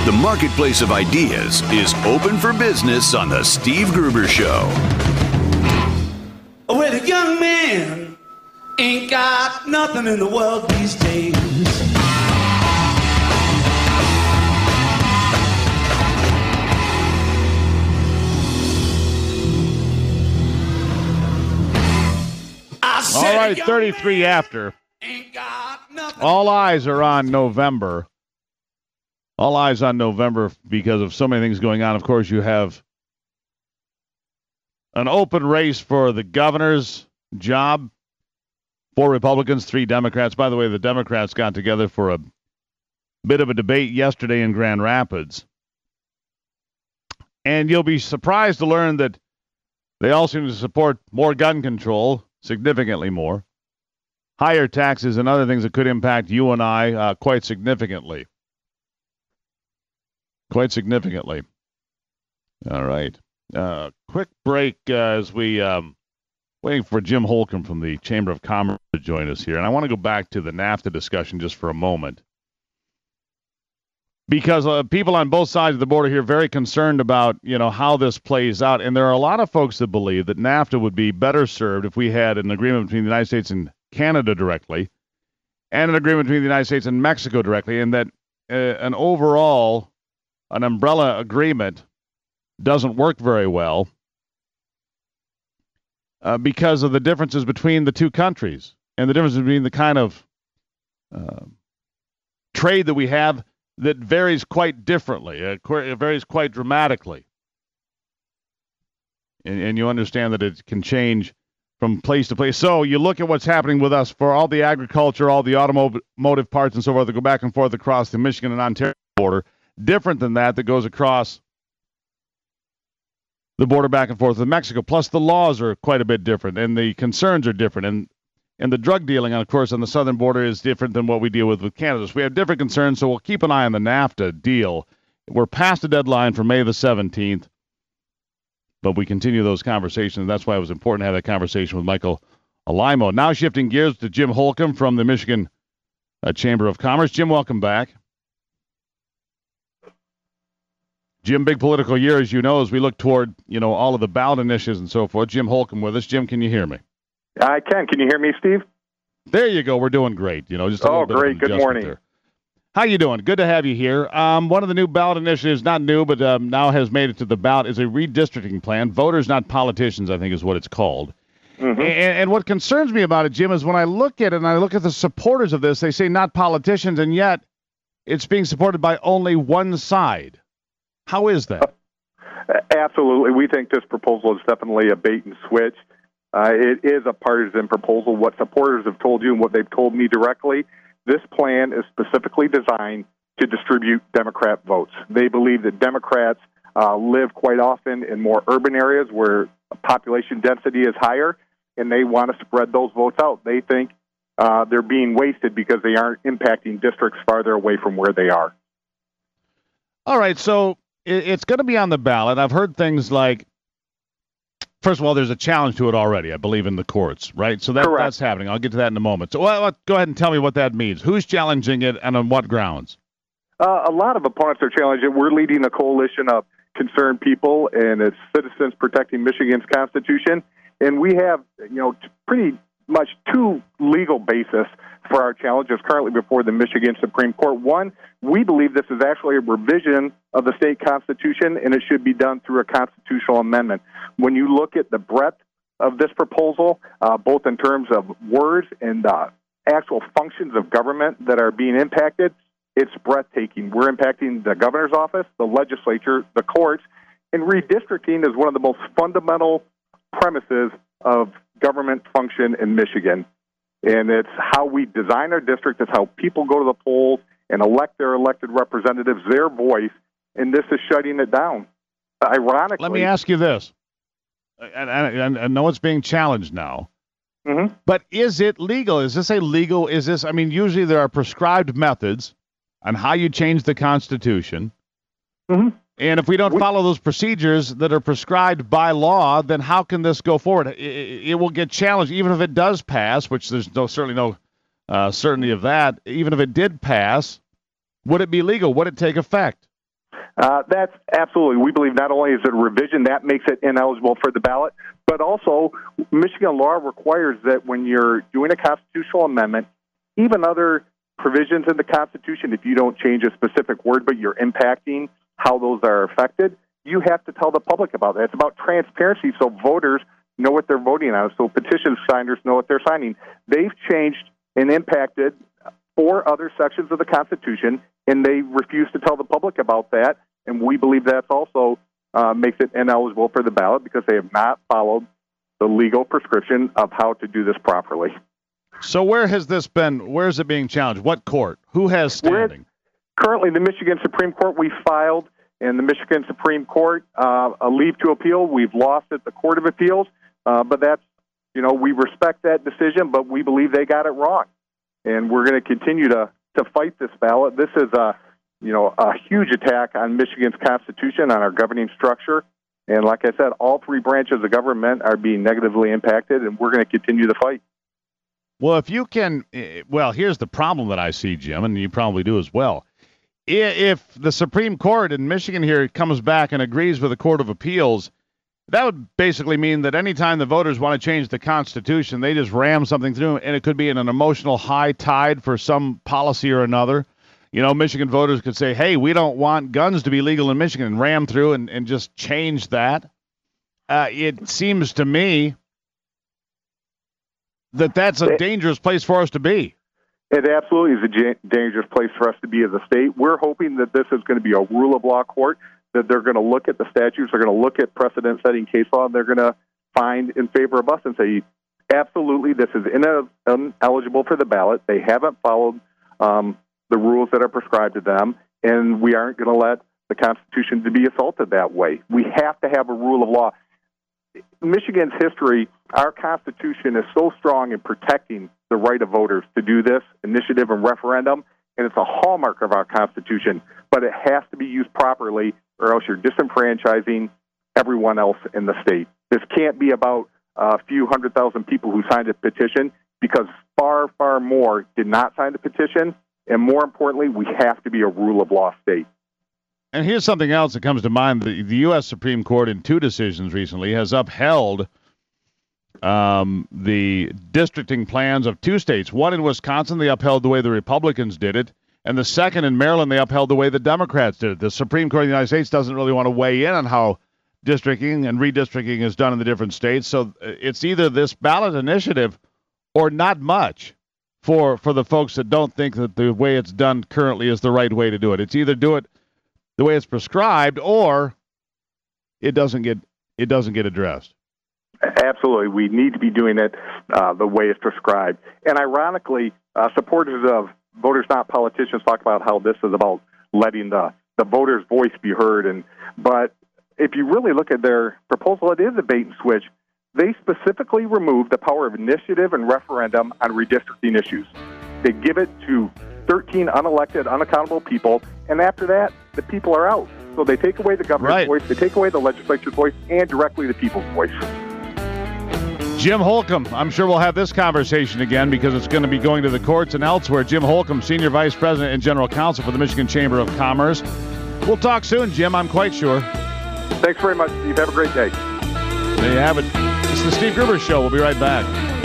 The marketplace of ideas is open for business on the Steve Gruber Show. Well, a young man ain't got nothing in the world these days. All right, 33 after. All eyes are on November. All eyes on November because of so many things going on. Of course, you have an open race for the governor's job. 4 Republicans, 3 Democrats. By the way, the Democrats got together for a bit of a debate yesterday in Grand Rapids. And you'll be surprised to learn that they all seem to support more gun control, significantly more, higher taxes, and other things that could impact you and I quite significantly. Quite significantly. All right. Quick break as we waiting for Jim Holcomb from the Chamber of Commerce to join us here. And I want to go back to the NAFTA discussion just for a moment. Because people on both sides of the border here are very concerned about, how this plays out. And there are a lot of folks that believe that NAFTA would be better served if we had an agreement between the United States and Canada directly and an agreement between the United States and Mexico directly, and that an umbrella agreement doesn't work very well because of the differences between the two countries and the differences between the kind of trade that we have that varies quite differently. It varies quite dramatically. And you understand that it can change from place to place. So you look at what's happening with us for all the agriculture, all the automotive parts and so forth that go back and forth across the Michigan and Ontario border. Different than that goes across the border back and forth with Mexico. Plus, the laws are quite a bit different, and the concerns are different. And the drug dealing, of course, on the southern border is different than what we deal with Canada. So we have different concerns, so we'll keep an eye on the NAFTA deal. We're past the deadline for May the 17th, but we continue those conversations. That's why it was important to have that conversation with Michael Alaimo. Now shifting gears to Jim Holcomb from the Michigan Chamber of Commerce. Jim, welcome back. Jim, big political year, as you know, as we look toward, all of the ballot initiatives and so forth. Jim Holcomb with us. Jim, can you hear me? I can. Can you hear me, Steve? There you go. We're doing great. Just a little bit great. Of Good morning. there. How you doing? Good to have you here. One of the new ballot initiatives, not new, but now has made it to the ballot, is a redistricting plan. Voters, not politicians, I think is what it's called. Mm-hmm. And what concerns me about it, Jim, is when I look at it and I look at the supporters of this, they say not politicians, and yet it's being supported by only one side. How is that? Absolutely. We think this proposal is definitely a bait and switch. It is a partisan proposal. What supporters have told you and what they've told me directly, this plan is specifically designed to distribute Democrat votes. They believe that Democrats live quite often in more urban areas where population density is higher, and they want to spread those votes out. They think they're being wasted because they aren't impacting districts farther away from where they are. All right, so it's going to be on the ballot. I've heard things like, first of all, there's a challenge to it already, I believe, in the courts, right? So that's happening. I'll get to that in a moment. So go ahead and tell me what that means. Who's challenging it and on what grounds? A lot of opponents are challenging it. We're leading a coalition of concerned people, and it's Citizens Protecting Michigan's Constitution. And we have, pretty much 2 legal bases for our challenge. It's currently before the Michigan Supreme Court. One, we believe this is actually a revision of the state constitution, and it should be done through a constitutional amendment. When you look at the breadth of this proposal, both in terms of words and actual functions of government that are being impacted, it's breathtaking. We're impacting the governor's office, the legislature, the courts, and redistricting is one of the most fundamental premises of government function in Michigan. And it's how we design our district. It's how people go to the polls and elect their elected representatives, their voice, and this is shutting it down. Ironically, let me ask you this. I know it's being challenged now, but is it legal? Is this usually there are prescribed methods on how you change the Constitution. Mm-hmm. And if we don't follow those procedures that are prescribed by law, then how can this go forward? It will get challenged, even if it does pass, which there's certainly no certainty of that. Even if it did pass, would it be legal? Would it take effect? That's absolutely. We believe not only is it a revision that makes it ineligible for the ballot, but also Michigan law requires that when you're doing a constitutional amendment, even other provisions in the Constitution, if you don't change a specific word, but you're impacting how those are affected, you have to tell the public about that. It's about transparency so voters know what they're voting on, so petition signers know what they're signing. They've changed and impacted 4 other sections of the Constitution, and they refuse to tell the public about that, and we believe that's also makes it ineligible for the ballot because they have not followed the legal prescription of how to do this properly. So where has this been? Where is it being challenged? What court? Who has standing? Currently, the Michigan Supreme Court. We filed in the Michigan Supreme Court a leave to appeal. We've lost at the Court of Appeals, but that's, we respect that decision, but we believe they got it wrong. And we're going to continue to fight this ballot. This is a huge attack on Michigan's Constitution, on our governing structure. And like I said, all 3 branches of government are being negatively impacted, and we're going to continue the fight. Well, if you can, here's the problem that I see, Jim, and you probably do as well. If the Supreme Court in Michigan here comes back and agrees with the Court of Appeals, that would basically mean that anytime the voters want to change the Constitution, they just ram something through, and it could be in an emotional high tide for some policy or another. Michigan voters could say, hey, we don't want guns to be legal in Michigan, and ram through and just change that. It seems to me that that's a dangerous place for us to be. It absolutely is a dangerous place for us to be as a state. We're hoping that this is going to be a rule of law court, that they're going to look at the statutes, they're going to look at precedent-setting case law, and they're going to find in favor of us and say, absolutely, this is ineligible for the ballot. They haven't followed the rules that are prescribed to them, and we aren't going to let the Constitution to be assaulted that way. We have to have a rule of law. Michigan's history, our Constitution is so strong in protecting the right of voters to do this initiative and referendum, and it's a hallmark of our Constitution, but it has to be used properly or else you're disenfranchising everyone else in the state. This can't be about a few 100,000 people who signed a petition, because far, far more did not sign the petition, and more importantly, we have to be a rule of law state. And here's something else that comes to mind. The U.S. Supreme Court, in 2 decisions recently, has upheld the districting plans of 2 states. One in Wisconsin, they upheld the way the Republicans did it, and the second in Maryland, they upheld the way the Democrats did it. The Supreme Court of the United States doesn't really want to weigh in on how districting and redistricting is done in the different states, so it's either this ballot initiative or not much for the folks that don't think that the way it's done currently is the right way to do it. It's either do it the way it's prescribed, or it doesn't get addressed. Absolutely. We need to be doing it the way it's prescribed. And ironically, supporters of Voters Not Politicians talk about how this is about letting the voters' voice be heard. But if you really look at their proposal, it is a bait and switch. They specifically remove the power of initiative and referendum on redistricting issues. They give it to 13 unelected, unaccountable people, and after that, the people are out. So they take away the governor's voice, they take away the legislature's voice, and directly the people's voice. Jim Holcomb, I'm sure we'll have this conversation again because it's going to be going to the courts and elsewhere. Jim Holcomb, Senior Vice President and General Counsel for the Michigan Chamber of Commerce. We'll talk soon, Jim, I'm quite sure. Thanks very much, Steve. Have a great day. There you have it. It's the Steve Gruber Show. We'll be right back.